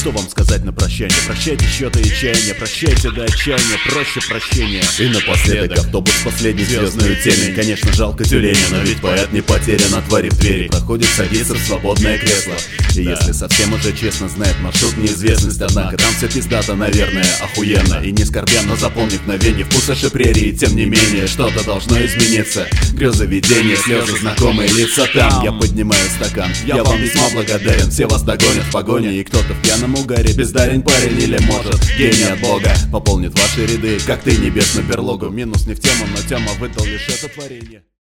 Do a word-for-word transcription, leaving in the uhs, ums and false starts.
Что вам сказать на прощание? Прощайте счеты и чаяния, прощайте до отчаяния, проще прощения. И напоследок автобус последний звездную темень. Конечно, жалко тюленя, но ведь поэт не потерян, отворив двери. Проходит, садится в свободное кресло. И Да. если совсем уже честно, знает маршрут неизвестность. Однако там все пиздато, наверное, охуенно. И не скорбя, но запомнив мгновенье вкуса прерии. Тем не менее, что-то должно измениться. Грезы, видения, слезы, знакомые лица там. Я поднимаю стакан, я вам весьма благодарен. Все вас догонят в погоне, и кто-то в пьяном угаре бездарен парень или может гений от Бога пополнит ваши ряды, как ты небесную берлогу. Минус не в тему, но тема выдал лишь это творение.